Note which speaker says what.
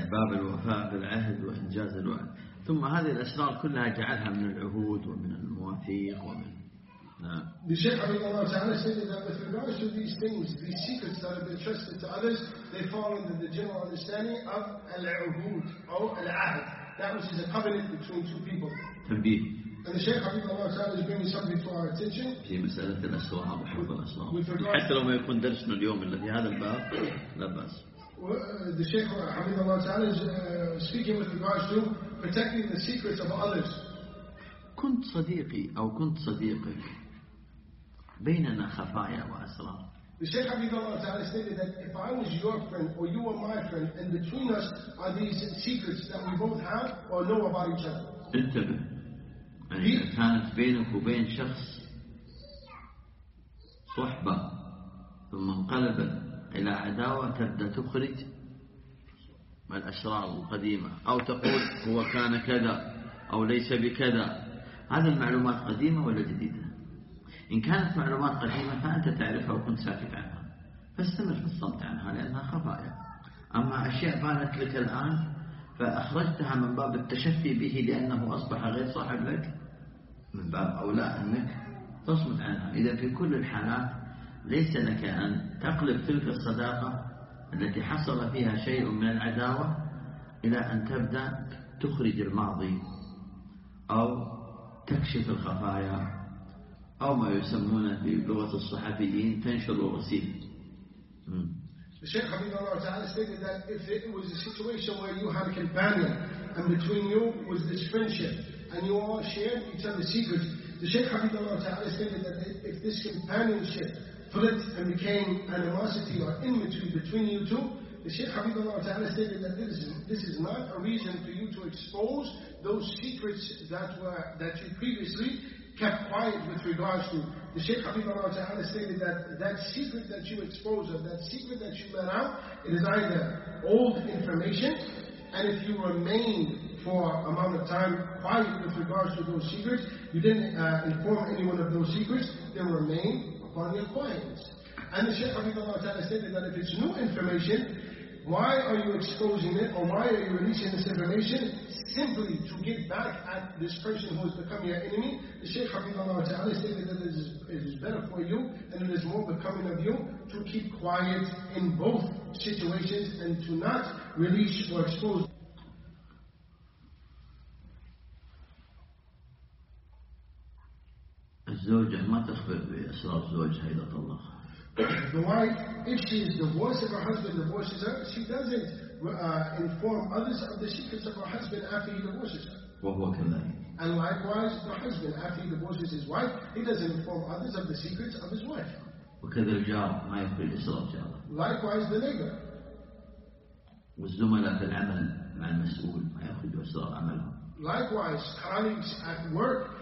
Speaker 1: استحباب الوفاء بالعهد وإنجاز الوعد. ثم هذه الأسرار كلها جعلها من العهود ومن المواثيق ومن
Speaker 2: The Shaykh Habibullah Ta'ala stated that with regards to these things, these secrets that have been trusted to others, they fall under the general understanding of al-uhud or al-ahd, that which is a covenant between two people.
Speaker 1: تنبيه.
Speaker 2: And the Shaykh Habibullah Ta'ala is bringing something to our attention
Speaker 1: في مسألة الأسرار وحفظ الأسرار. حتى لو ما يكون درسنا اليوم إلا في هذا الباب لا بأس.
Speaker 2: The Shaykh Habibullah Ta'ala is speaking with regards to protecting the secrets of others.
Speaker 1: كنت صديقي أو كنت صديقك بيننا خفايا وأسرار.
Speaker 2: The Shaykh Habibullah Ta'ala stated that if I was your friend or you were my friend and between us are these secrets that we both have or know about each other.
Speaker 1: انتبه. يعني إذا كانت بينك وبين شخص صحبة ثم انقلبت إلى عداوة تبدأ تخرج الأسرار القديمة أو تقول هو كان كذا أو ليس بكذا. هذه المعلومات قديمة ولا جديدة؟ إن كانت معلومات قديمة فأنت تعرفها وكنت ساكت عنها فاستمر في الصمت عنها لأنها خفايا. أما أشياء بانت لك الآن فأخرجتها من باب التشفي به لأنه أصبح غير صاحب لك، من باب أولى أنك تصمت عنها. إذا في كل الحالات ليس لك أن تقلب تلك الصداقة التي حصل فيها شيء من العداوة إلى أن تبدأ تخرج الماضي أو تكشف الخفايا أو ما يسمونه بلغة الصحفيين تنشر الرصيد.
Speaker 2: The Shaykh Habibullah Ta'ala stated that if it was a situation where you had a companion and between you was this friendship and you all shared each other's secrets, the Shaykh Habibullah Ta'ala stated that if this companionship flipped and became animosity or enmity between you two, the Shaykh Habibullah Ta'ala stated that this is not a reason for you to expose those secrets that you previously kept quiet with regards to. The Shaykh Habibullah Ta'ala stated that secret that you expose or that secret that you let out, it is either old information, and if you remain for a amount of time quiet with regards to those secrets, you didn't inform anyone of those secrets, then remain upon your quietness. And the Shaykh Habibullah Ta'ala stated that if it's new information, why are you exposing it or why are you releasing this information? Simply to get back at this person who has become your enemy. The Shaykh Habibullah Ta'ala stated that it is better for you and it is more becoming of you to keep quiet in both situations and to not release or expose.
Speaker 1: الزوجة ما تخبر بأسرار زوجها إذا طلقها.
Speaker 2: The wife, if she is divorced, if her husband divorces her, she doesn't inform others of the secrets of her husband after he divorces her.
Speaker 1: وهو كذلك.
Speaker 2: And likewise, the husband, after he divorces his wife, he doesn't inform others of the secrets of his wife.
Speaker 1: وكذا الجار ما يخبر أسرار جاره.
Speaker 2: Likewise, the neighbor.
Speaker 1: والزملاء في العمل مع المسؤول ما يخرجوا أسرار عملهم.
Speaker 2: Likewise, colleagues at work,